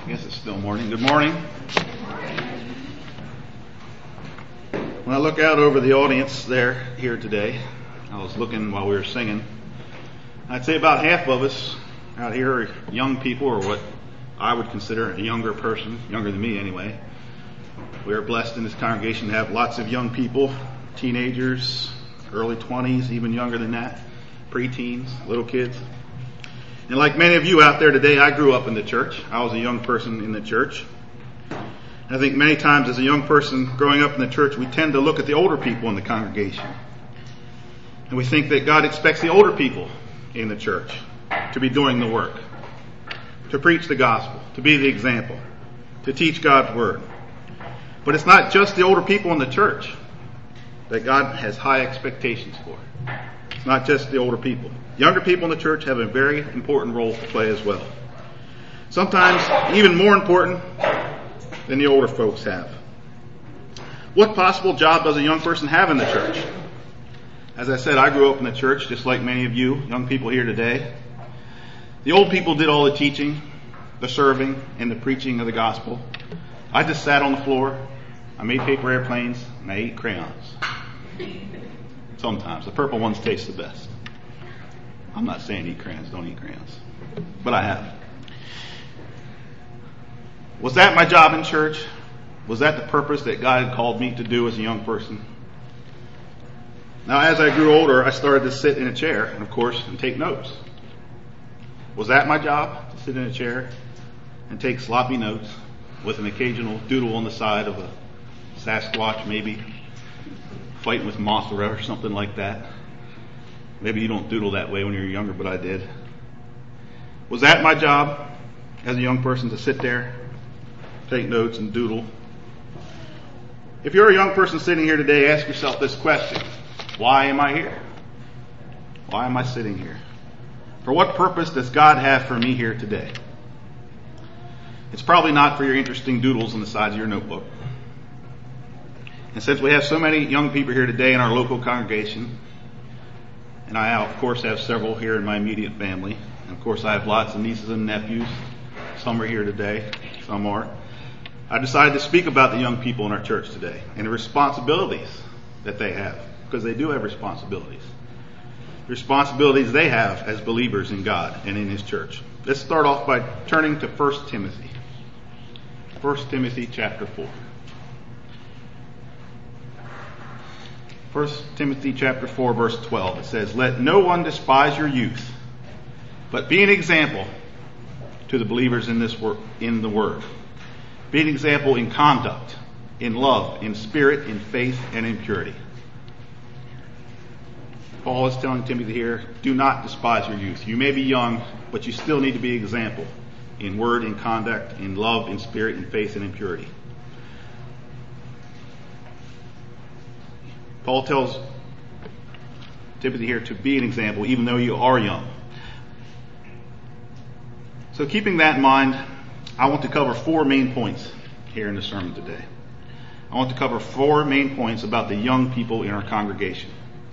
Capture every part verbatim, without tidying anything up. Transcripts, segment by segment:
I guess it's still morning. Good morning. When I look out over the audience there here today, I was looking while we were singing. I'd say about half of us out here are young people, or what I would consider a younger person, younger than me anyway. We are blessed in this congregation to have lots of young people, teenagers, early twenties, even younger than that, preteens, little kids. And like many of you out there today, I grew up in the church. I was a young person in the church. I think many times as a young person growing up in the church, we tend to look at the older people in the congregation. And we think that God expects the older people in the church to be doing the work, to preach the gospel, to be the example, to teach God's word. But it's not just the older people in the church that God has high expectations for. It's not just the older people. Younger people in the church have a very important role to play as well. Sometimes even more important than the older folks have. What possible job does a young person have in the church? As I said, I grew up in the church, just like many of you young people here today. The old people did all the teaching, the serving, and the preaching of the gospel. I just sat on the floor, I made paper airplanes, and I ate crayons. Sometimes. The purple ones taste the best. I'm not saying eat crayons, don't eat crayons. But I have. Was that my job in church? Was that the purpose that God had called me to do as a young person? Now, as I grew older, I started to sit in a chair, and of course, and take notes. Was that my job? To sit in a chair and take sloppy notes with an occasional doodle on the side of a Sasquatch, maybe fighting with Mothra or something like that. Maybe you don't doodle that way when you're younger, but I did. Was that my job as a young person, to sit there, take notes and doodle? If you're a young person sitting here today, ask yourself this question. Why am I here? Why am I sitting here? For what purpose does God have for me here today? It's probably not for your interesting doodles on the sides of your notebook. And since we have so many young people here today in our local congregation, and I, of course, have several here in my immediate family. And of course, I have lots of nieces and nephews. Some are here today. Some aren't. I decided to speak about the young people in our church today and the responsibilities that they have, because they do have responsibilities. The responsibilities they have as believers in God and in His church. Let's start off by turning to First Timothy. First Timothy chapter four. First Timothy chapter four, verse twelve. It says, "Let no one despise your youth, but be an example to the believers in this wor- in the word. Be an example in conduct, in love, in spirit, in faith, and in purity." Paul is telling Timothy here, do not despise your youth. You may be young, but you still need to be an example in word, in conduct, in love, in spirit, in faith, and in purity. Paul tells Timothy here to be an example, even though you are young. So keeping that in mind, I want to cover four main points here in the sermon today. I want to cover four main points about the young people in our congregation.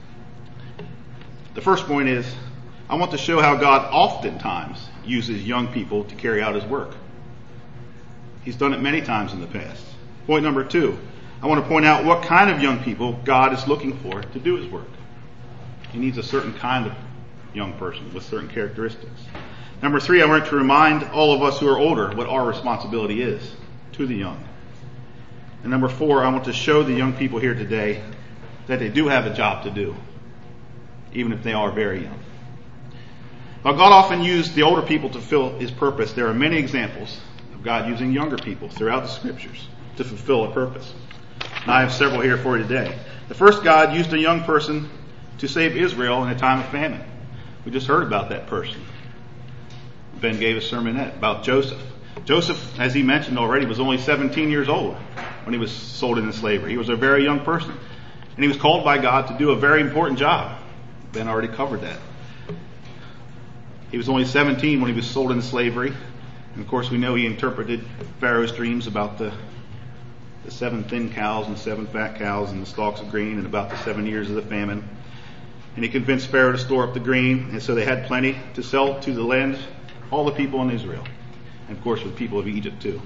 The first point is, I want to show how God oftentimes uses young people to carry out His work. He's done it many times in the past. Point number two, I want to point out what kind of young people God is looking for to do His work. He needs a certain kind of young person with certain characteristics. Number three, I want to remind all of us who are older what our responsibility is to the young. And number four, I want to show the young people here today that they do have a job to do, even if they are very young. While God often used the older people to fulfill His purpose, there are many examples of God using younger people throughout the scriptures to fulfill a purpose. And I have several here for you today. The first, God used a young person to save Israel in a time of famine. We just heard about that person. Ben gave a sermonette about Joseph. Joseph, as he mentioned already, was only seventeen years old when he was sold into slavery. He was a very young person. And he was called by God to do a very important job. Ben already covered that. He was only seventeen when he was sold into slavery. And of course we know he interpreted Pharaoh's dreams about the the seven thin cows and seven fat cows and the stalks of grain and about the seven years of the famine. And he convinced Pharaoh to store up the grain, and so they had plenty to sell to the land, all the people in Israel. and of course with people of Egypt too.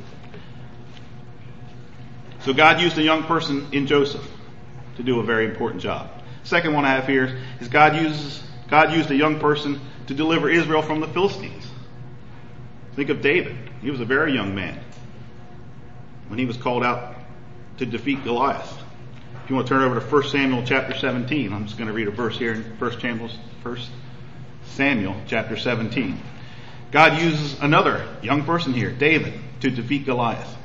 So God used a young person in Joseph to do a very important job. Second one I have here is God uses God used a young person to deliver Israel from the Philistines. Think of David. He was a very young man when he was called out to defeat Goliath. If you want to turn over to First Samuel chapter seventeen, I'm just going to read a verse here in First Samuel chapter seventeen. God uses another young person here, David, to defeat Goliath.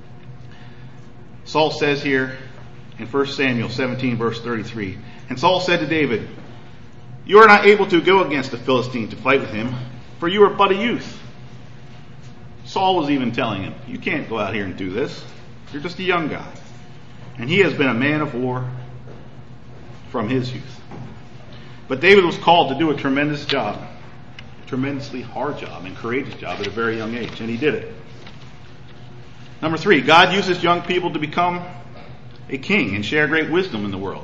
Saul says here in First Samuel seventeen verse thirty-three, and Saul said to David, "You are not able to go against the Philistine to fight with him, for you are but a youth." Saul was even telling him, "You can't go out here and do this. You're just a young guy." And he has been a man of war from his youth. But David was called to do a tremendous job, a tremendously hard job and courageous job at a very young age, and he did it. Number three, God uses young people to become a king and share great wisdom in the world.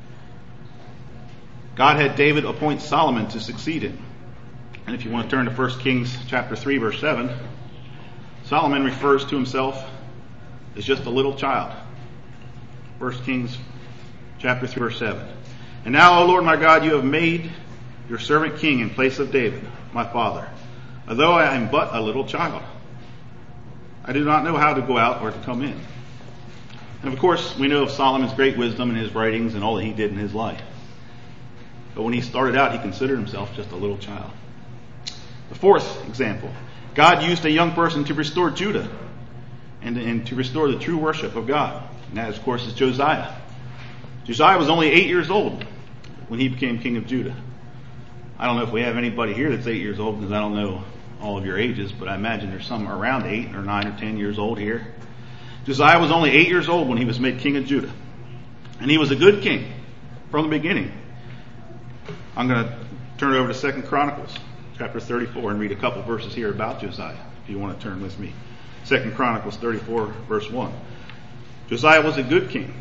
God had David appoint Solomon to succeed him. And if you want to turn to First Kings chapter three verse seven, Solomon refers to himself as just a little child. First Kings chapter three verse seven. "And now, O Lord my God, you have made your servant king in place of David, my father, although I am but a little child. I do not know how to go out or to come in." And of course, we know of Solomon's great wisdom in his writings and all that he did in his life. But when he started out, he considered himself just a little child. The fourth example, God used a young person to restore Judah and, and to restore the true worship of God. And that, of course, is Josiah. Josiah was only eight years old when he became king of Judah. I don't know if we have anybody here that's eight years old, because I don't know all of your ages, but I imagine there's some around eight or nine or ten years old here. Josiah was only eight years old when he was made king of Judah. And he was a good king from the beginning. I'm going to turn it over to Second Chronicles chapter thirty-four and read a couple verses here about Josiah, if you want to turn with me. Second Chronicles thirty-four verse one. Josiah was a good king.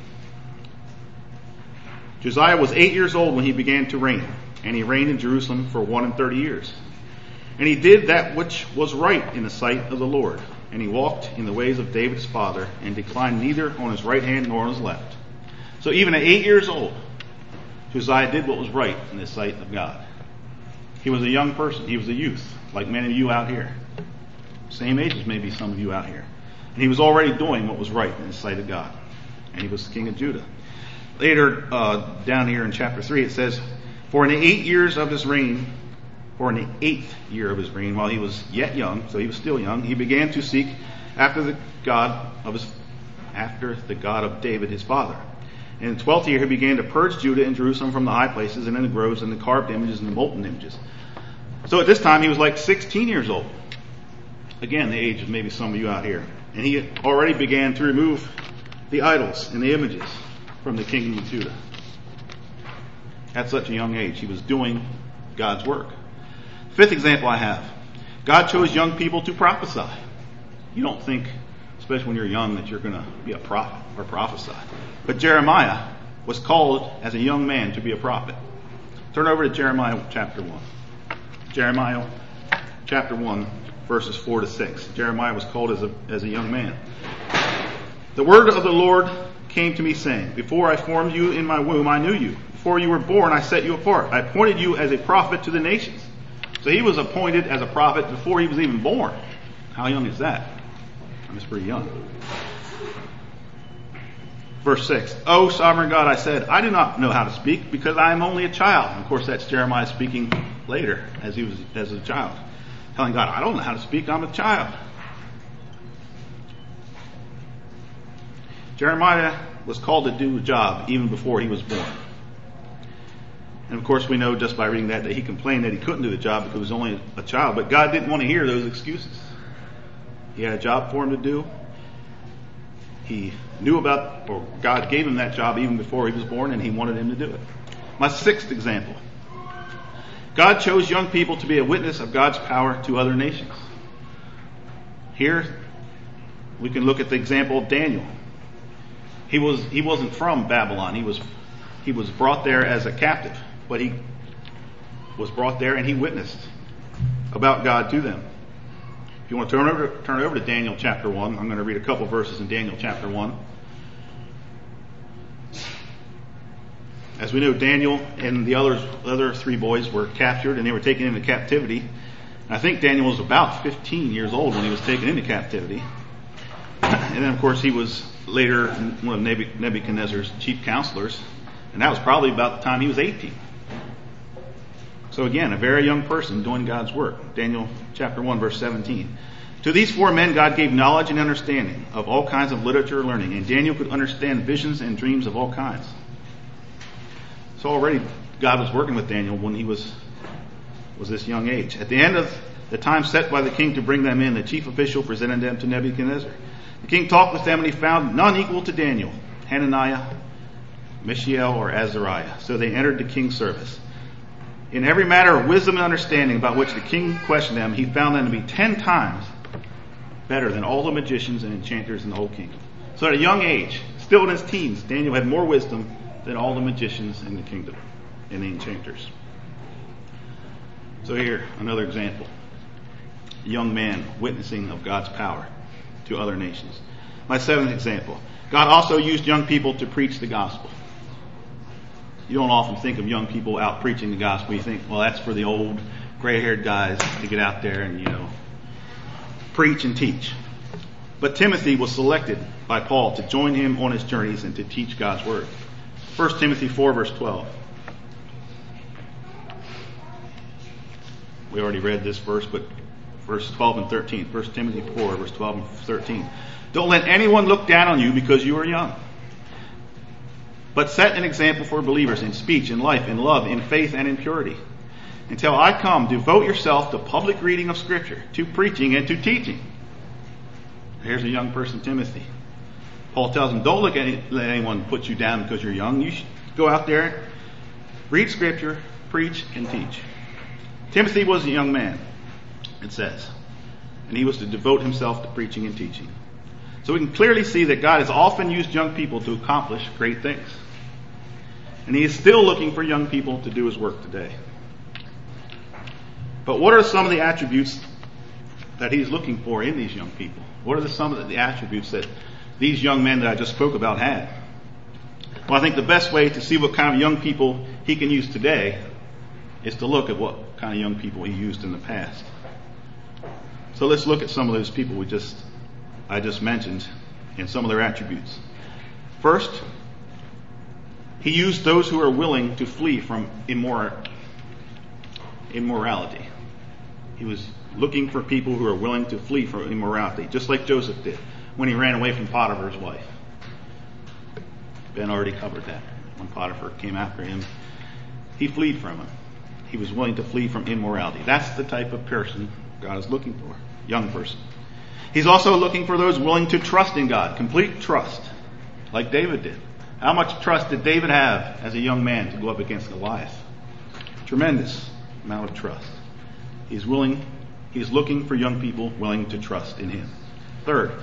Josiah was eight years old when he began to reign, and he reigned in Jerusalem for one and thirty years. And he did that which was right in the sight of the Lord, and he walked in the ways of David his father, and declined neither on his right hand nor on his left. So even at eight years old, Josiah did what was right in the sight of God. He was a young person. He was a youth, like many of you out here. Same age as maybe some of you out here. And he was already doing what was right in the sight of God. And he was the king of Judah. Later, uh, down here in chapter three, it says, For in the eight years of his reign, for in the eighth year of his reign, while he was yet young, so he was still young, he began to seek after the God of his, after the God of David his father. And in the twelfth year he began to purge Judah and Jerusalem from the high places and in the groves and the carved images and the molten images. So at this time he was like sixteen years old. Again, the age of maybe some of you out here. And he already began to remove the idols and the images from the kingdom of Judah. At such a young age, he was doing God's work. Fifth example I have. God chose young people to prophesy. You don't think, especially when you're young, that you're going to be a prophet or prophesy. But Jeremiah was called as a young man to be a prophet. Turn over to Jeremiah chapter one. Jeremiah chapter one, verses four to six. Jeremiah was called as a, as a young man. The word of the Lord came to me saying, Before I formed you in my womb, I knew you. Before you were born, I set you apart. I appointed you as a prophet to the nations. So he was appointed as a prophet before he was even born. How young is that? That's pretty young. Verse six. O sovereign God, I said, I do not know how to speak because I am only a child. And of course, that's Jeremiah speaking later as he was as a child. Telling God, I don't know how to speak, I'm a child. Jeremiah was called to do a job even before he was born. And of course we know just by reading that that he complained that he couldn't do the job because he was only a child. But God didn't want to hear those excuses. He had a job for him to do. He knew about, or God gave him that job even before he was born, and he wanted him to do it. My sixth example. God chose young people to be a witness of God's power to other nations. Here we can look at the example of Daniel. He was he wasn't from Babylon. He was he was brought there as a captive, but he was brought there and he witnessed about God to them. If you want to turn over, turn over to Daniel chapter one, I'm going to read a couple verses in Daniel chapter one. As we know, Daniel and the others, other three boys were captured and they were taken into captivity. And I think Daniel was about fifteen years old when he was taken into captivity. And then, of course, he was later one of Nebuchadnezzar's chief counselors. And that was probably about the time he was eighteen. So again, a very young person doing God's work. Daniel chapter one, verse seventeen. To these four men God gave knowledge and understanding of all kinds of literature and learning. And Daniel could understand visions and dreams of all kinds. So already God was working with Daniel when he was, was this young age. At the end of the time set by the king to bring them in, the chief official presented them to Nebuchadnezzar. The king talked with them and he found none equal to Daniel, Hananiah, Mishael, or Azariah. So they entered the king's service. In every matter of wisdom and understanding about which the king questioned them, he found them to be ten times better than all the magicians and enchanters in the whole kingdom. So at a young age, still in his teens, Daniel had more wisdom than all the magicians in the kingdom and the enchanters. So here, another example. A young man witnessing of God's power to other nations. My seventh example. God also used young people to preach the gospel. You don't often think of young people out preaching the gospel. You think, well, that's for the old gray-haired guys to get out there and, you know, preach and teach. But Timothy was selected by Paul to join him on his journeys and to teach God's word. First Timothy four, verse twelve. We already read this verse, but verse twelve and thirteen. First Timothy four, verse twelve and thirteen. Don't let anyone look down on you because you are young. But set an example for believers in speech, in life, in love, in faith, and in purity. Until I come, devote yourself to public reading of Scripture, to preaching, and to teaching. Here's a young person, Timothy. Paul tells him, don't look at any, let anyone put you down because you're young. You should go out there, read Scripture, preach, and teach. Timothy was a young man, it says. And he was to devote himself to preaching and teaching. So we can clearly see that God has often used young people to accomplish great things. And he is still looking for young people to do his work today. But what are some of the attributes that he's looking for in these young people? What are the, some of the attributes that these young men that I just spoke about had? Well, I think the best way to see what kind of young people he can use today is to look at what kind of young people he used in the past. So let's look at some of those people we just I just mentioned and some of their attributes. First, he used those who are willing to flee from immor- immorality. He was looking for people who are willing to flee from immorality, just like Joseph did when he ran away from Potiphar's wife. Ben already covered that. When Potiphar came after him, he fled from him. He was willing to flee from immorality. That's the type of person God is looking for, young person. He's also looking for those willing to trust in God, complete trust, like David did. How much trust did David have as a young man to go up against Goliath? Tremendous amount of trust. He's willing, he's looking for young people willing to trust in him. Third,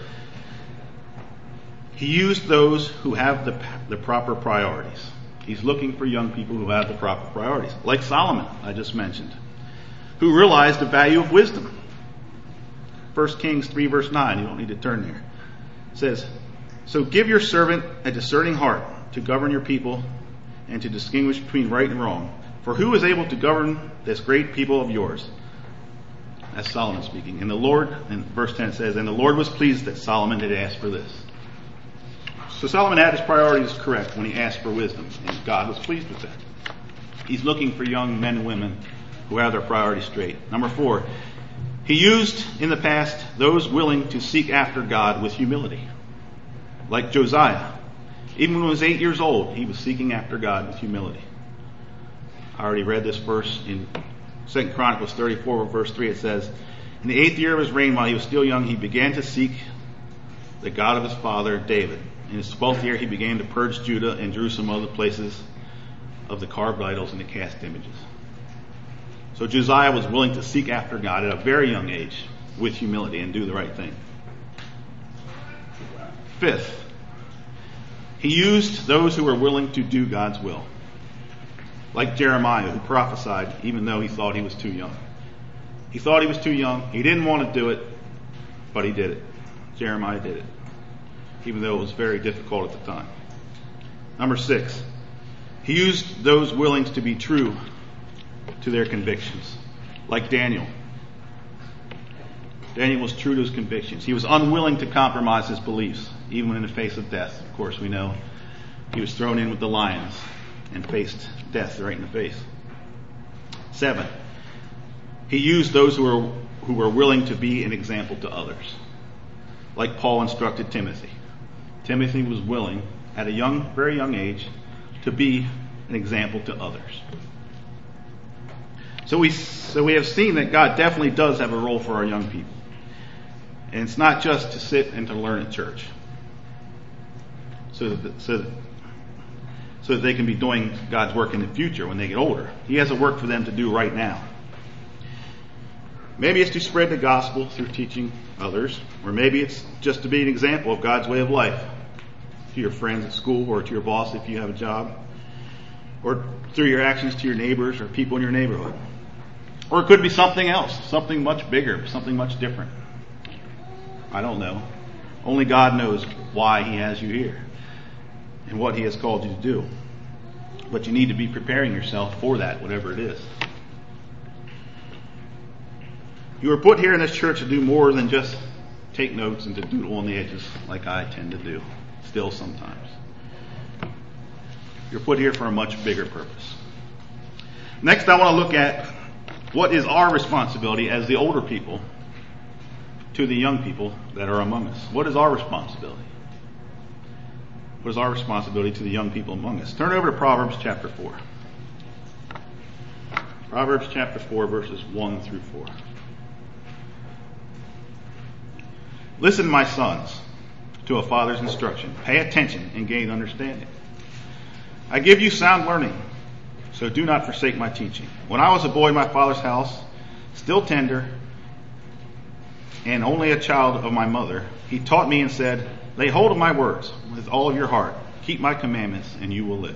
he used those who have the, the proper priorities. He's looking for young people who have the proper priorities, like Solomon, I just mentioned, who realized the value of wisdom. First Kings three, verse nine, you don't need to turn there. It says, so give your servant a discerning heart to govern your people and to distinguish between right and wrong. For who is able to govern this great people of yours? That's Solomon speaking. And the Lord, and verse ten says, and the Lord was pleased that Solomon had asked for this. So Solomon had his priorities correct when he asked for wisdom, and God was pleased with that. He's looking for young men and women who have their priorities straight. Number four, he used in the past those willing to seek after God with humility. Like Josiah. Even when he was eight years old, he was seeking after God with humility. I already read this verse in Second Chronicles thirty-four, verse three. It says, in the eighth year of his reign, while he was still young, he began to seek the God of his father, David. In his twelfth year, he began to purge Judah and Jerusalem of the places of the carved idols and the cast images. So Josiah was willing to seek after God at a very young age with humility and do the right thing. Fifth, he used those who were willing to do God's will. Like Jeremiah, who prophesied even though he thought he was too young. He thought he was too young. He didn't want to do it, But he did it. Jeremiah did it, even though it was very difficult at the time. Number six, he used those willing to be true to their convictions, like Daniel. Daniel was true to his convictions. He was unwilling to compromise his beliefs, even in the face of death. Of course, we know he was thrown in with the lions and faced death right in the face. Seven, he used those who were, who were willing to be an example to others, like Paul instructed Timothy. Timothy was willing, at a young, very young age, to be an example to others. So we, so we have seen that God definitely does have a role for our young people. And it's not just to sit and to learn at church, so that, so that, so that they can be doing God's work in the future when they get older. He has a work for them to do right now. Maybe it's to spread the gospel through teaching others, or maybe it's just to be an example of God's way of life to your friends at school, or to your boss if you have a job, or through your actions to your neighbors or people in your neighborhood. Or it could be something else, something much bigger, something much different. I don't know. Only God knows why he has you here and what he has called you to do. But you need to be preparing yourself for that, whatever it is. You were put here in this church to do more than just take notes and to doodle on the edges like I tend to do, still sometimes. You're put here for a much bigger purpose. Next, I want to look at what is our responsibility as the older people to the young people that are among us. What is our responsibility? What is our responsibility to the young people among us? Turn over to Proverbs chapter four. Proverbs chapter four, verses one through four. Listen, my sons, to a father's instruction. Pay attention and gain understanding. I give you sound learning, so do not forsake my teaching. When I was a boy in my father's house, still tender, and only a child of my mother, he taught me and said, lay hold of my words with all of your heart. Keep my commandments, and you will live.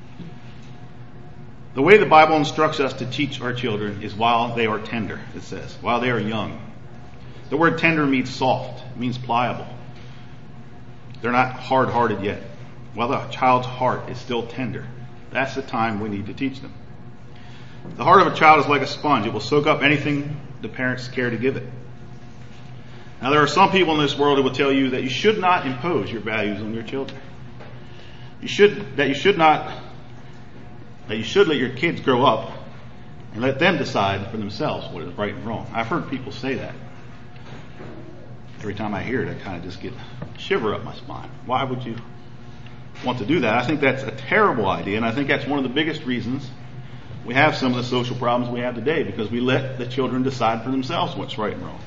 The way the Bible instructs us to teach our children is while they are tender, it says, while they are young. The word tender means soft, it means pliable. They're not hard-hearted yet. While the child's heart is still tender, that's the time we need to teach them. The heart of a child is like a sponge. It will soak up anything the parents care to give it. Now, there are some people in this world who will tell you that you should not impose your values on your children. You should, that you should not, that you should let your kids grow up and let them decide for themselves what is right and wrong. I've heard people say that. Every time I hear it, I kind of just get a shiver up my spine. Why would you want to do that? I think that's a terrible idea, and I think that's one of the biggest reasons we have some of the social problems we have today, because we let the children decide for themselves what's right and wrong.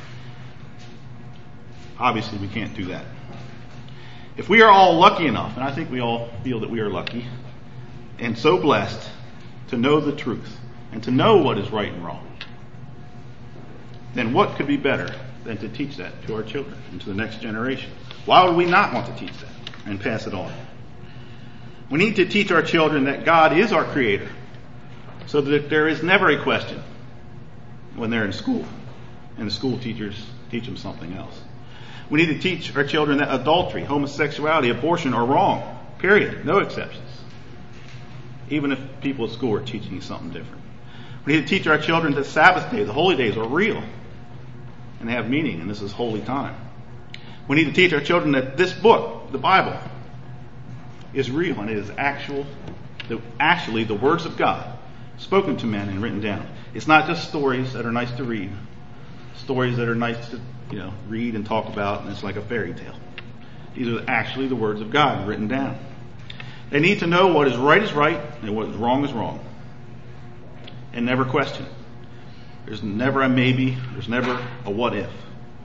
Obviously, we can't do that. If we are all lucky enough, and I think we all feel that we are lucky, and so blessed to know the truth and to know what is right and wrong, then what could be better than to teach that to our children and to the next generation? Why would we not want to teach that and pass it on? We need to teach our children that God is our creator, so that there is never a question when they're in school and the school teachers teach them something else. We need to teach our children that adultery, homosexuality, abortion are wrong. Period. No exceptions. Even if people at school are teaching you something different. We need to teach our children that Sabbath day, the holy days, are real and they have meaning, and this is holy time. We need to teach our children that this book, the Bible, is real and it is actual, the, actually the words of God spoken to men and written down. It's not just stories that are nice to read, stories that are nice to, you know, read and talk about, and it's like a fairy tale. These are actually the words of God written down. They need to know what is right is right and what is wrong is wrong, and never question it. There's never a maybe. There's never a what if.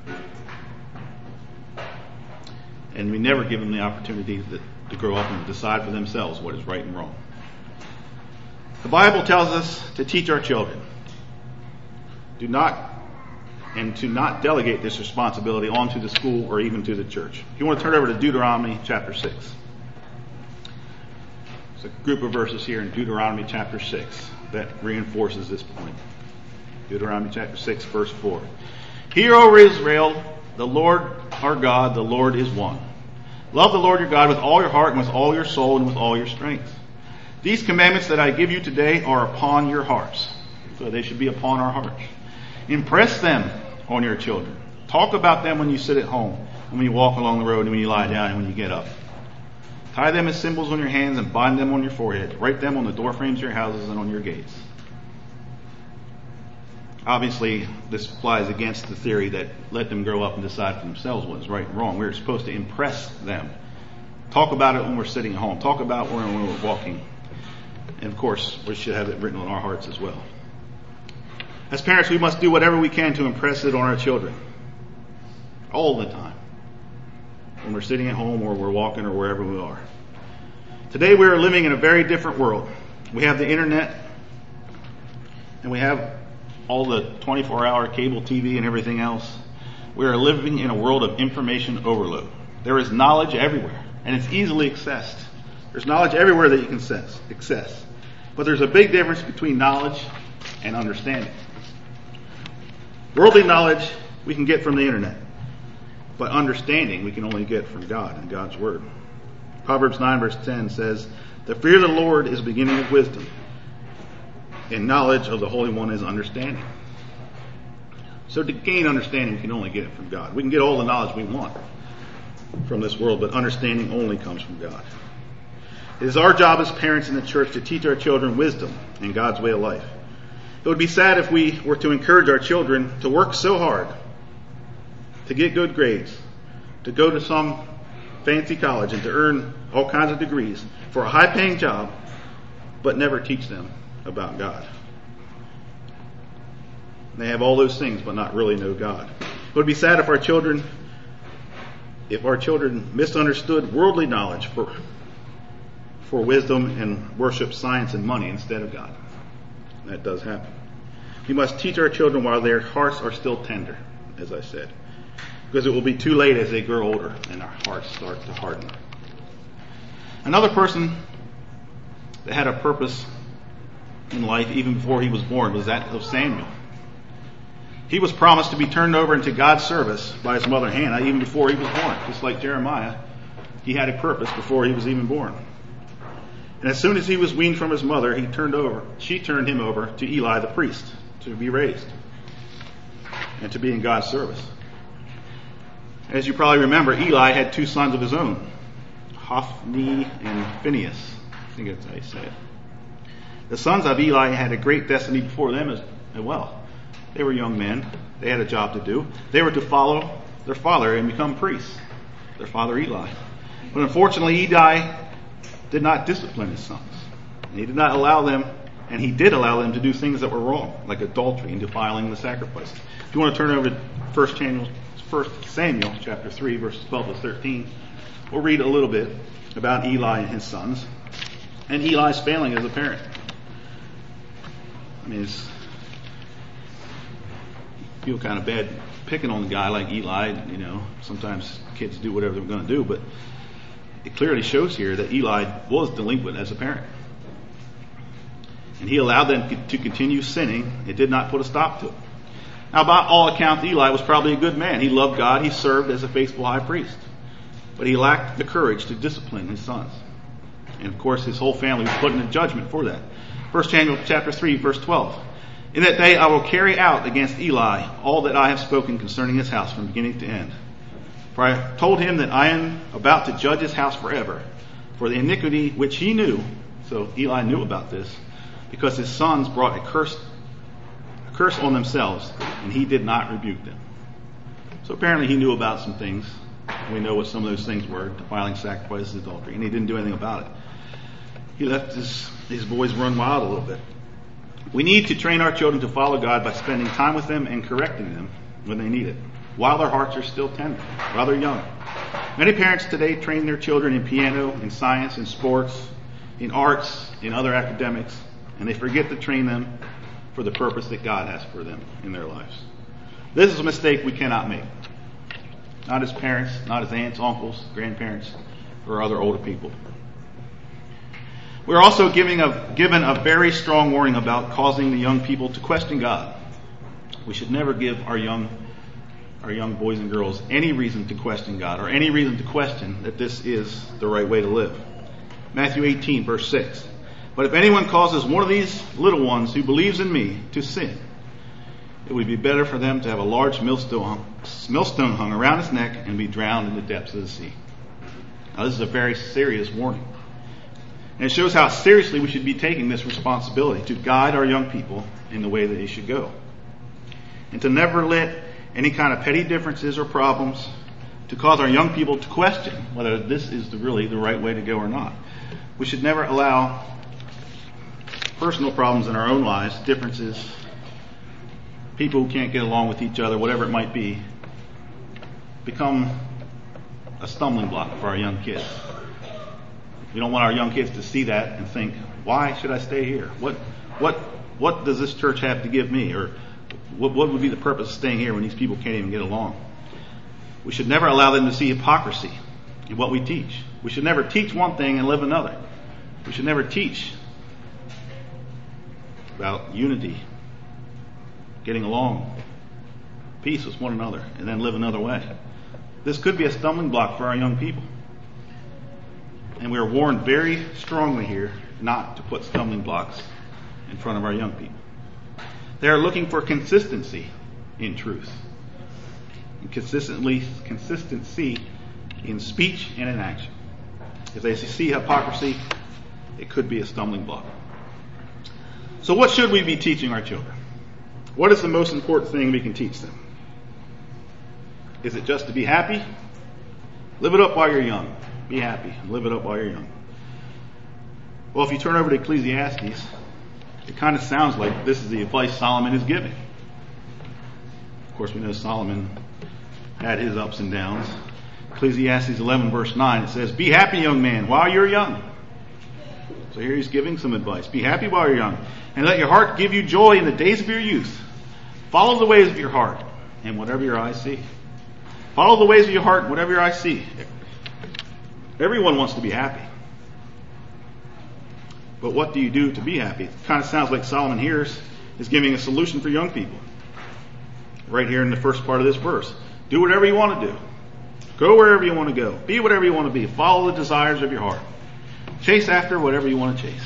And we never give them the opportunity to, to grow up and decide for themselves what is right and wrong. The Bible tells us to teach our children. Do not, and to not delegate this responsibility onto the school or even to the church. If you want to turn over to Deuteronomy chapter six. There's a group of verses here in Deuteronomy chapter six that reinforces this point. Deuteronomy chapter six, verse four. Hear, O Israel, The Lord our God, the Lord is one. Love the Lord your God with all your heart and with all your soul and with all your strength. These commandments that I give you today are upon your hearts. So they should be upon our hearts. Impress them on your children. Talk about them when you sit at home, and when you walk along the road, and when you lie down, and when you get up. Tie them as symbols on your hands and bind them on your forehead. Write them on the doorframes of your houses and on your gates. Obviously, this flies against the theory that let them grow up and decide for themselves what is right and wrong. We're supposed to impress them. Talk about it when we're sitting at home. Talk about it when we're walking. And of course, we should have it written on our hearts as well. As parents, we must do whatever we can to impress it on our children. All the time. When we're sitting at home or we're walking or wherever we are. Today we are living in a very different world. We have the internet and we have all the twenty-four hour cable T V and everything else. We are living in a world of information overload. There is knowledge everywhere and it's easily accessed. There's knowledge everywhere that you can access. But there's a big difference between knowledge and understanding. Worldly knowledge we can get from the internet. But understanding we can only get from God and God's Word. Proverbs nine verse ten says, the fear of the Lord is the beginning of wisdom, and knowledge of the Holy One is understanding. So to gain understanding, we can only get it from God. We can get all the knowledge we want from this world, but understanding only comes from God. It is our job as parents in the church to teach our children wisdom and God's way of life. It would be sad if we were to encourage our children to work so hard, to get good grades, to go to some fancy college and to earn all kinds of degrees for a high-paying job, but never teach them about God. They have all those things, but not really know God. It would be sad if our children, if our children misunderstood worldly knowledge for, for wisdom and worship science and money instead of God. That does happen. We must teach our children while their hearts are still tender, as I said. Because it will be too late as they grow older and our hearts start to harden. Another person that had a purpose in life even before he was born was that of Samuel. He was promised to be turned over into God's service by his mother Hannah even before he was born. Just like Jeremiah, he had a purpose before he was even born. And as soon as he was weaned from his mother, he turned over, she turned him over to Eli the priest to be raised and to be in God's service. As you probably remember, Eli had two sons of his own, Hophni and Phinehas. I think that's how you say it. The sons of Eli had a great destiny before them as well. They were young men. They had a job to do. They were to follow their father and become priests, their father Eli. But unfortunately, Eli did not discipline his sons. And he did not allow them, and he did allow them to do things that were wrong, like adultery and defiling the sacrifices. If you want to turn over to First Samuel, First Samuel chapter three, verses twelve to thirteen, we'll read a little bit about Eli and his sons, and Eli's failing as a parent. I mean, it's, you feel kind of bad picking on a guy like Eli. You know, sometimes kids do whatever they're going to do, but it clearly shows here that Eli was delinquent as a parent. And he allowed them to continue sinning. It did not put a stop to it. Now, by all accounts, Eli was probably a good man. He loved God. He served as a faithful high priest. But he lacked the courage to discipline his sons. And of course, his whole family was put in judgment for that. First Samuel chapter three, verse twelve. In that day I will carry out against Eli all that I have spoken concerning his house from beginning to end. For I told him that I am about to judge his house forever for the iniquity which he knew. So Eli knew about this, because his sons brought a curse, a curse on themselves, and he did not rebuke them. So apparently he knew about some things. We know what some of those things were: defiling sacrifices, adultery, and he didn't do anything about it. He left his, his boys run wild a little bit. We need to train our children to follow God by spending time with them and correcting them when they need it, while their hearts are still tender, while they're young. Many parents today train their children in piano, in science, in sports, in arts, in other academics, and they forget to train them for the purpose that God has for them in their lives. This is a mistake we cannot make. Not as parents, not as aunts, uncles, grandparents, or other older people. We're also giving a, given a very strong warning about causing the young people to question God. We should never give our young our young boys and girls any reason to question God, or any reason to question that this is the right way to live. Matthew eighteen, verse six. But if anyone causes one of these little ones who believes in me to sin, it would be better for them to have a large millstone, millstone hung around his neck and be drowned in the depths of the sea. Now, this is a very serious warning. And it shows how seriously we should be taking this responsibility to guide our young people in the way that they should go. And to never let any kind of petty differences or problems to cause our young people to question whether this is the, really the right way to go or not. We should never allow personal problems in our own lives, differences, people who can't get along with each other, whatever it might be, become a stumbling block for our young kids. We don't want our young kids to see that and think, why should I stay here? What what what does this church have to give me? Or what, what would be the purpose of staying here when these people can't even get along? We should never allow them to see hypocrisy in what we teach. We should never teach one thing and live another. We should never teach about unity, getting along, peace with one another, and then live another way. This could be a stumbling block for our young people. And we are warned very strongly here not to put stumbling blocks in front of our young people. They are looking for consistency in truth. And consistently, consistency in speech and in action. If they see hypocrisy, it could be a stumbling block. So what should we be teaching our children? What is the most important thing we can teach them? Is it just to be happy? Live it up while you're young. Be happy. Live it up while you're young. Well, if you turn over to Ecclesiastes, it kind of sounds like this is the advice Solomon is giving. Of course, we know Solomon had his ups and downs. Ecclesiastes eleven, verse nine, it says, "Be happy, young man, while you're young." So here he's giving some advice. Be happy while you're young, and let your heart give you joy in the days of your youth. Follow the ways of your heart, and whatever your eyes see. Follow the ways of your heart, and whatever your eyes see. Everyone wants to be happy. But what do you do to be happy? It kind of sounds like Solomon here is giving a solution for young people. Right here in the first part of this verse. Do whatever you want to do. Go wherever you want to go. Be whatever you want to be. Follow the desires of your heart. Chase after whatever you want to chase.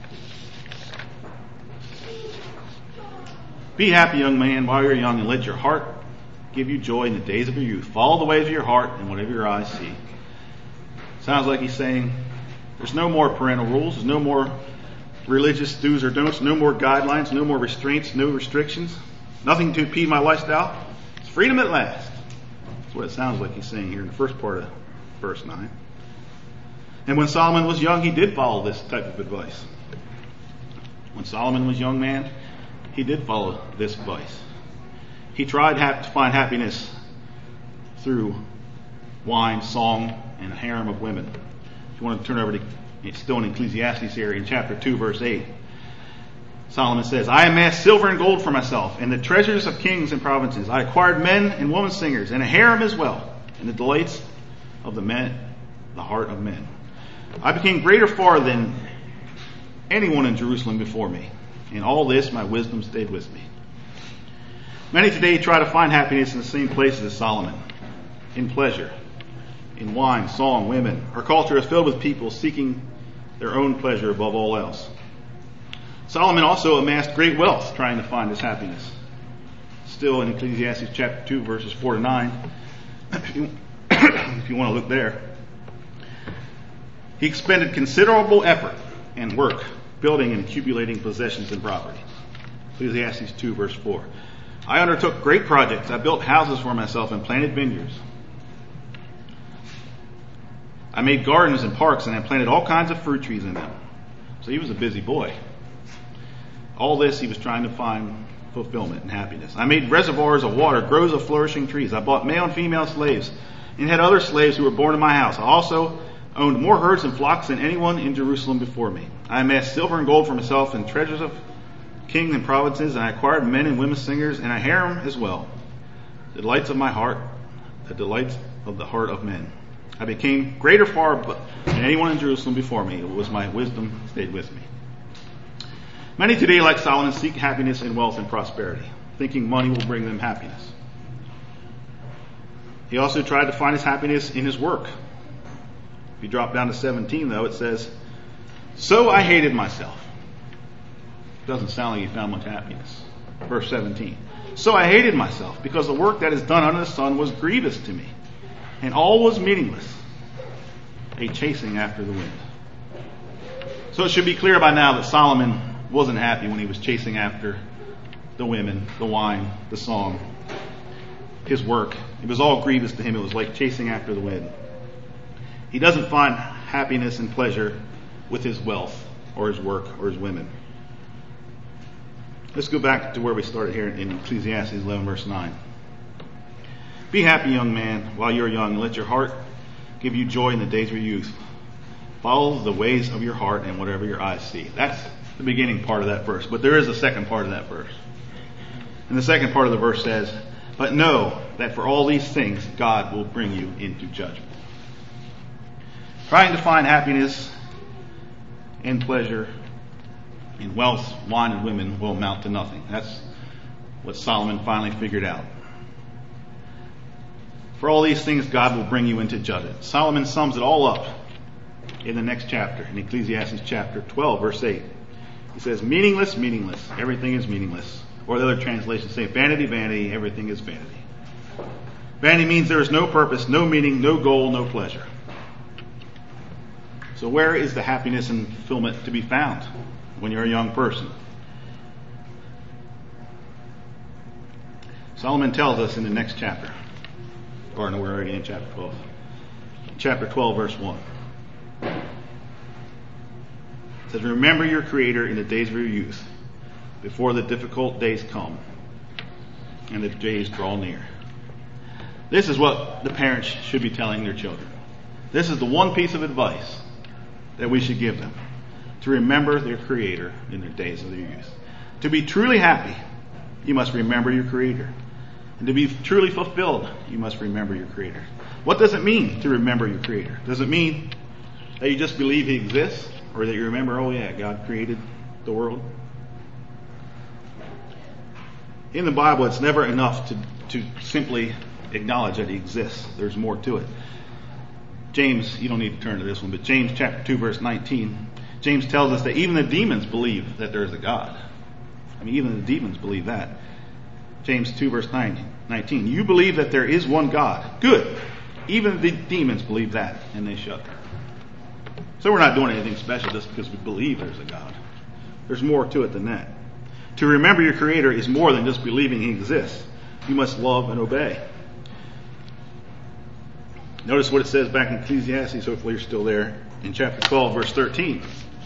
Be happy, young man, while you're young, and let your heart give you joy in the days of your youth. Follow the ways of your heart and whatever your eyes see. Sounds like he's saying there's no more parental rules, there's no more religious do's or don'ts, no more guidelines, no more restraints, no restrictions, nothing to impede my lifestyle. It's freedom at last. That's what it sounds like he's saying here in the first part of verse nine. And when Solomon was young, he did follow this type of advice. When Solomon was a young man, he did follow this advice. He tried to find happiness through wine, song, and a harem of women. If you want to turn over to, it's still in Ecclesiastes here in chapter two, verse eight. Solomon says, "I amassed silver and gold for myself, and the treasures of kings and provinces. I acquired men and women singers, and a harem as well, and the delights of the men, the heart of men. I became greater far than anyone in Jerusalem before me. In all this, my wisdom stayed with me." Many today try to find happiness in the same places as Solomon, in pleasure, in wine, song, women. Our culture is filled with people seeking their own pleasure above all else. Solomon also amassed great wealth trying to find his happiness. Still in Ecclesiastes chapter two, verses four to nine, if you, if you want to look there, he expended considerable effort and work building and accumulating possessions and property. Ecclesiastes two, verse four. "I undertook great projects. I built houses for myself and planted vineyards. I made gardens and parks, and I planted all kinds of fruit trees in them." So he was a busy boy. All this he was trying to find fulfillment and happiness. "I made reservoirs of water, groves of flourishing trees. I bought male and female slaves and had other slaves who were born in my house. I also owned more herds and flocks than anyone in Jerusalem before me. I amassed silver and gold for myself and treasures of kings and provinces, and I acquired men and women singers and a harem as well. The delights of my heart, the delights of the heart of men. I became greater far than anyone in Jerusalem before me. It was my wisdom stayed with me." Many today, like Solomon, seek happiness in wealth and prosperity, thinking money will bring them happiness. He also tried to find his happiness in his work. If you drop down to seventeen, though, it says, "So I hated myself." Doesn't sound like he found much happiness. Verse seventeen. "So I hated myself, because the work that is done under the sun was grievous to me, and all was meaningless, a chasing after the wind." So it should be clear by now that Solomon wasn't happy when he was chasing after the women, the wine, the song, his work. It was all grievous to him. It was like chasing after the wind. He doesn't find happiness and pleasure with his wealth or his work or his women. Let's go back to where we started here in Ecclesiastes eleven, verse nine. "Be happy, young man, while you're young, and let your heart give you joy in the days of your youth. Follow the ways of your heart and whatever your eyes see." That's the beginning part of that verse, but there is a second part of that verse. And the second part of the verse says, "But know that for all these things God will bring you into judgment." Trying to find happiness and pleasure in wealth, wine, and women will amount to nothing. That's what Solomon finally figured out. For all these things God will bring you into judgment. Solomon sums it all up in the next chapter, in Ecclesiastes chapter twelve, verse eight. He says, "Meaningless, meaningless, everything is meaningless." Or the other translations say, "Vanity, vanity, everything is vanity." Vanity means there is no purpose, no meaning, no goal, no pleasure. So where is the happiness and fulfillment to be found when you're a young person? Solomon tells us in the next chapter, or no, we're already in chapter twelve. Chapter twelve, verse one. It says, "Remember your Creator in the days of your youth, before the difficult days come and the days draw near." This is what the parents should be telling their children. This is the one piece of advice that we should give them: to remember their Creator in their days of their youth. To be truly happy, you must remember your Creator. And to be truly fulfilled, you must remember your Creator. What does it mean to remember your Creator? Does it mean that you just believe He exists? Or that you remember, oh yeah, God created the world? In the Bible, it's never enough to, to simply acknowledge that He exists. There's more to it. James, you don't need to turn to this one, but James chapter two, verse nineteen, James tells us that even the demons believe that there is a God. I mean, even the demons believe that. James two, verse nineteen, "You believe that there is one God. Good. Even the demons believe that, and they shudder." So we're not doing anything special just because we believe there's a God. There's more to it than that. To remember your Creator is more than just believing He exists. You must love and obey. Notice what it says back in Ecclesiastes, hopefully you're still there, in chapter twelve, verse thirteen.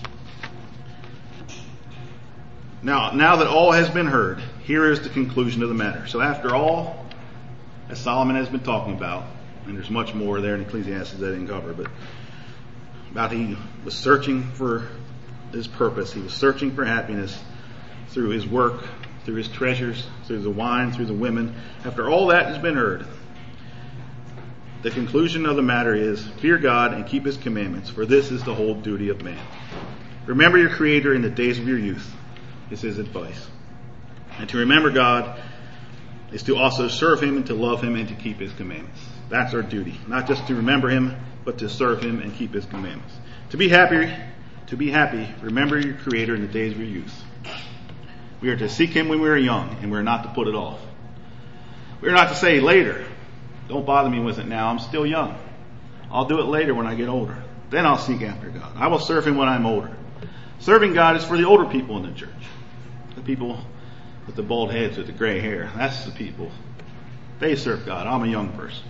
Now, now that all has been heard, here is the conclusion of the matter. So after all, as Solomon has been talking about, and there's much more there in Ecclesiastes that I didn't cover, but about he was searching for his purpose. He was searching for happiness through his work, through his treasures, through the wine, through the women. After all that has been heard, the conclusion of the matter is, fear God and keep His commandments, for this is the whole duty of man. Remember your Creator in the days of your youth, is his advice. And to remember God is to also serve Him and to love Him and to keep His commandments. That's our duty. Not just to remember Him, but to serve Him and keep His commandments. To be happy, to be happy, remember your Creator in the days of your youth. We are to seek Him when we are young, and we are not to put it off. We are not to say later, don't bother me with it now, I'm still young. I'll do it later when I get older. Then I'll seek after God. I will serve Him when I'm older. Serving God is for the older people in the church. The people with the bald heads, with the gray hair. That's the people. They serve God. I'm a young person.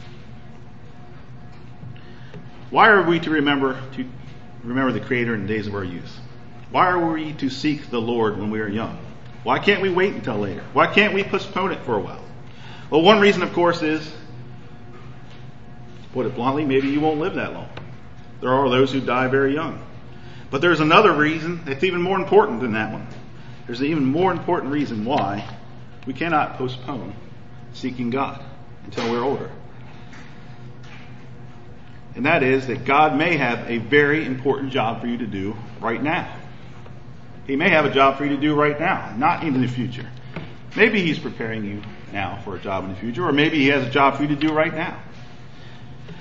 Why are we to remember to remember the Creator in the days of our youth? Why are we to seek the Lord when we are young? Why can't we wait until later? Why can't we postpone it for a while? Well, one reason, of course, is, to put it bluntly, maybe you won't live that long. There are those who die very young. But there's another reason that's even more important than that one. There's an even more important reason why we cannot postpone seeking God until we're older. And that is that God may have a very important job for you to do right now. He may have a job for you to do right now, not in the future. Maybe He's preparing you now for a job in the future, or maybe He has a job for you to do right now.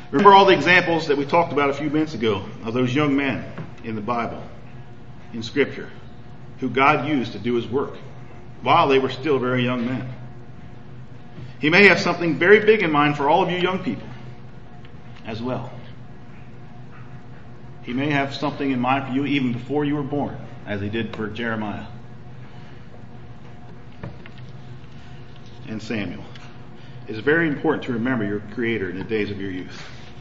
Remember all the examples that we talked about a few minutes ago of those young men in the Bible, in Scripture, who God used to do His work while they were still very young men. He may have something very big in mind for all of you young people as well. He may have something in mind for you even before you were born, as He did for Jeremiah and Samuel. It's very important to remember your Creator in the days of your youth.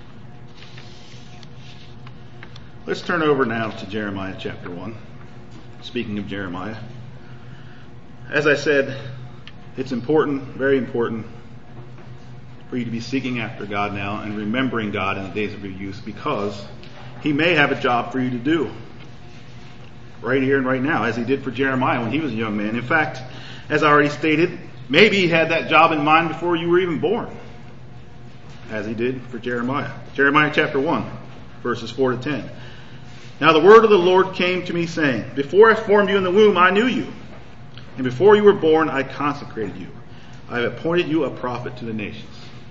Let's turn over now to Jeremiah chapter one. Speaking of Jeremiah, as I said, it's important, very important, for you to be seeking after God now and remembering God in the days of your youth, because He may have a job for you to do right here and right now, as He did for Jeremiah when he was a young man. In fact, as I already stated, maybe He had that job in mind before you were even born, as He did for Jeremiah. Jeremiah chapter one, verses four to ten. Now the word of the Lord came to me, saying, Before I formed you in the womb, I knew you. And before you were born, I consecrated you. I have appointed you a prophet to the nations.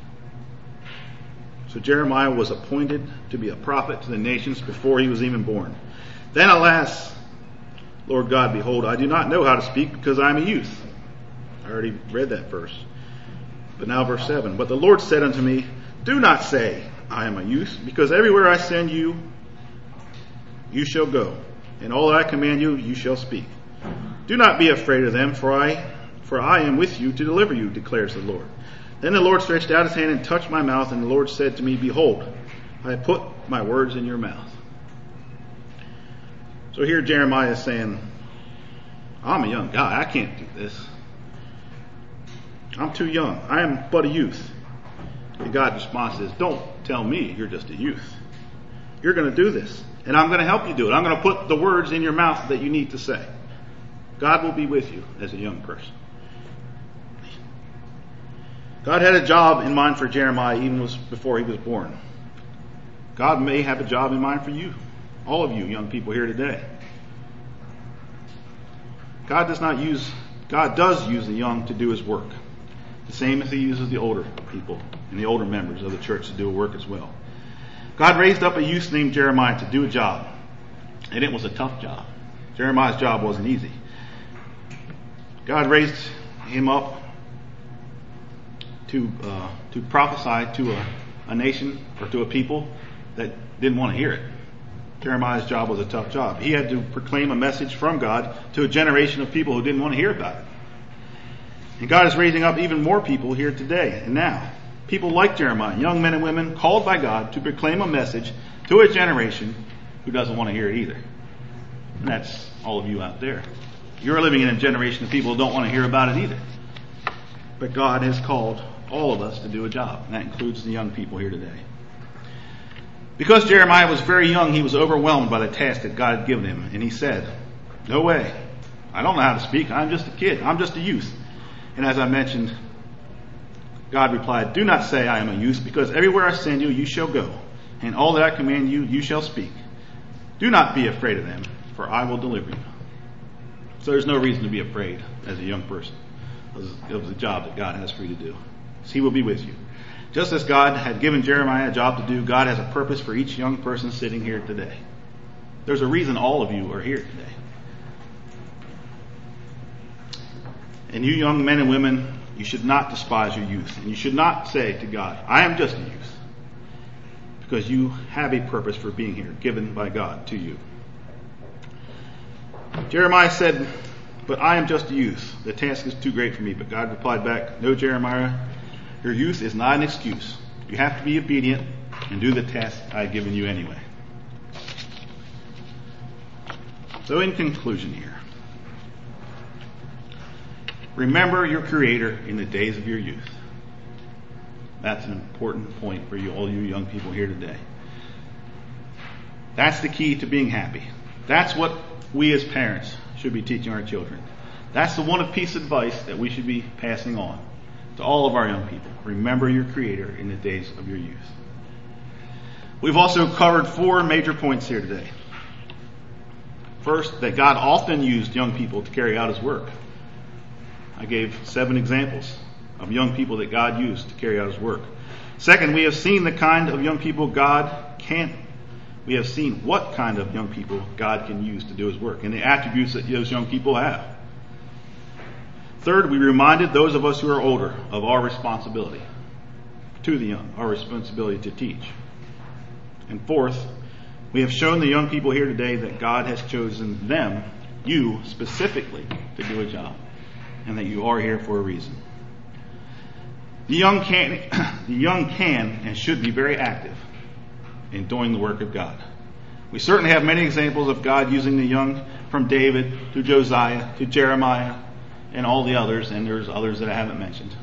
So Jeremiah was appointed to be a prophet to the nations before he was even born. Then alas, Lord God, behold, I do not know how to speak, because I am a youth. I already read that verse. But now verse seven. But the Lord said unto me, Do not say, I am a youth, because everywhere I send you, you shall go, and all that I command you, you shall speak. Do not be afraid of them, for I, for I am with you to deliver you, declares the Lord. Then the Lord stretched out His hand and touched my mouth, and the Lord said to me, Behold, I have put my words in your mouth. So here Jeremiah is saying, I'm a young guy, I can't do this. I'm too young, I am but a youth. And God's response is, don't tell me you're just a youth. You're going to do this, and I'm going to help you do it. I'm going to put the words in your mouth that you need to say. God will be with you as a young person. God had a job in mind for Jeremiah even before he was born. God may have a job in mind for you, all of you young people here today. God does not use, God does use the young to do His work, the same as He uses the older people and the older members of the church to do a work as well. God raised up a youth named Jeremiah to do a job, and it was a tough job. Jeremiah's job wasn't easy. God raised him up to uh, to prophesy to a, a nation or to a people that didn't want to hear it. Jeremiah's job was a tough job. He had to proclaim a message from God to a generation of people who didn't want to hear about it. And God is raising up even more people here today and now. People like Jeremiah, young men and women called by God to proclaim a message to a generation who doesn't want to hear it either. And that's all of you out there. You're living in a generation of people who don't want to hear about it either. But God has called all of us to do a job, and that includes the young people here today. Because Jeremiah was very young, he was overwhelmed by the task that God had given him, and he said, No way. I don't know how to speak. I'm just a kid. I'm just a youth. And as I mentioned, God replied, Do not say I am a youth, because everywhere I send you, you shall go, and all that I command you, you shall speak. Do not be afraid of them, for I will deliver you. So there's no reason to be afraid as a young person of the job that God has for you to do. He will be with you. Just as God had given Jeremiah a job to do, God has a purpose for each young person sitting here today. There's a reason all of you are here today. And you young men and women, you should not despise your youth. And you should not say to God, I am just a youth. Because you have a purpose for being here, given by God to you. Jeremiah said, But I am just a youth. The task is too great for me. But God replied back, No, Jeremiah, your youth is not an excuse. You have to be obedient and do the task I have given you anyway. So in conclusion here, remember your Creator in the days of your youth. That's an important point for you, all you young people here today. That's the key to being happy. That's what we as parents should be teaching our children. That's the one piece of advice that we should be passing on to all of our young people. Remember your Creator in the days of your youth. We've also covered four major points here today. First, that God often used young people to carry out His work. I gave seven examples of young people that God used to carry out His work. Second, we have seen the kind of young people God can, we have seen what kind of young people God can use to do his work and the attributes that those young people have. Third, we reminded those of us who are older of our responsibility to the young, our responsibility to teach. And fourth, we have shown the young people here today that God has chosen them, you specifically, to do a job, and that you are here for a reason. The young can, the young can and should be very active in doing the work of God. We certainly have many examples of God using the young, from David to Josiah to Jeremiah and all the others, and there's others that I haven't mentioned.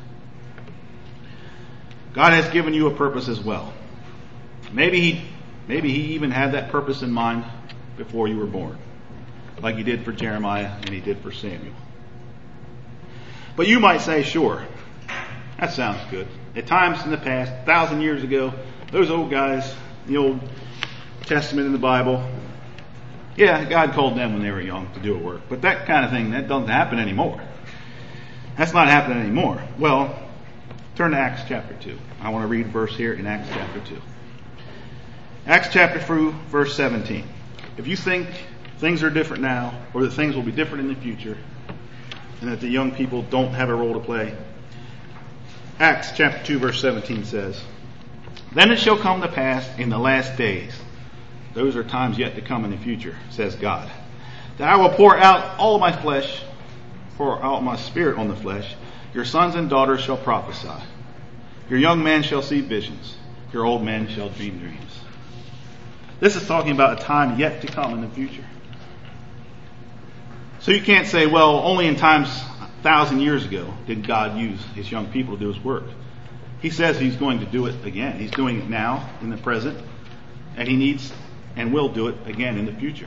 God has given you a purpose as well. Maybe he, maybe he even had that purpose in mind before you were born, like he did for Jeremiah and he did for Samuel. But you might say, sure, that sounds good. At times in the past, a thousand years ago, those old guys, the Old Testament in the Bible, yeah, God called them when they were young to do a work. But that kind of thing, that doesn't happen anymore. That's not happening anymore. Well, turn to Acts chapter two. I want to read a verse here in Acts chapter two. Acts chapter two, verse seventeen. If you think things are different now, or that things will be different in the future, and that the young people don't have a role to play, Acts chapter two, verse seventeen says, "Then it shall come to pass in the last days," those are times yet to come in the future, says God, "that I will pour out all my flesh, pour out my spirit on the flesh. Your sons and daughters shall prophesy. Your young men shall see visions. Your old men shall dream dreams." This is talking about a time yet to come in the future. So you can't say, well, only in times a thousand years ago did God use his young people to do his work. He says he's going to do it again. He's doing it now in the present, and he needs and will do it again in the future.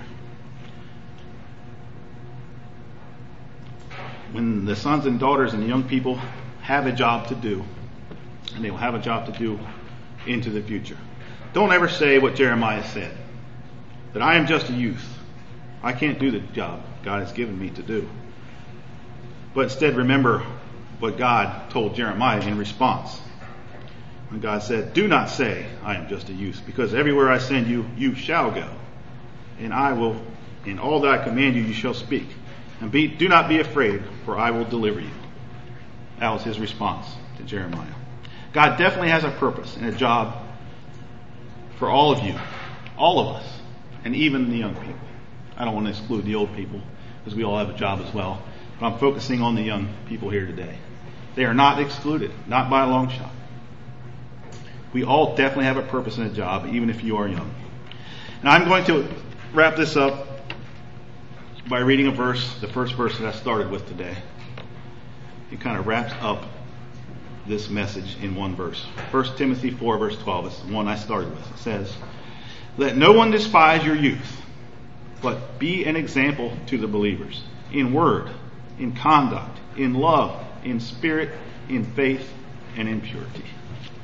When the sons and daughters and the young people have a job to do, and they will have a job to do into the future. Don't ever say what Jeremiah said, that I am just a youth. I can't do the job God has given me to do. But instead remember what God told Jeremiah in response. When God said, "Do not say, I am just a youth, because everywhere I send you, you shall go. And I will, in all that I command you, you shall speak. And be, do not be afraid, for I will deliver you." That was his response to Jeremiah. God definitely has a purpose and a job for all of you, all of us, and even the young people. I don't want to exclude the old people, because we all have a job as well. But I'm focusing on the young people here today. They are not excluded, not by a long shot. We all definitely have a purpose and a job, even if you are young. And I'm going to wrap this up by reading a verse, the first verse that I started with today. It kind of wraps up this message in one verse. First Timothy four, verse twelve. It's the one I started with. It says, "Let no one despise your youth, but be an example to the believers in word, in conduct, in love, in spirit, in faith, and in purity."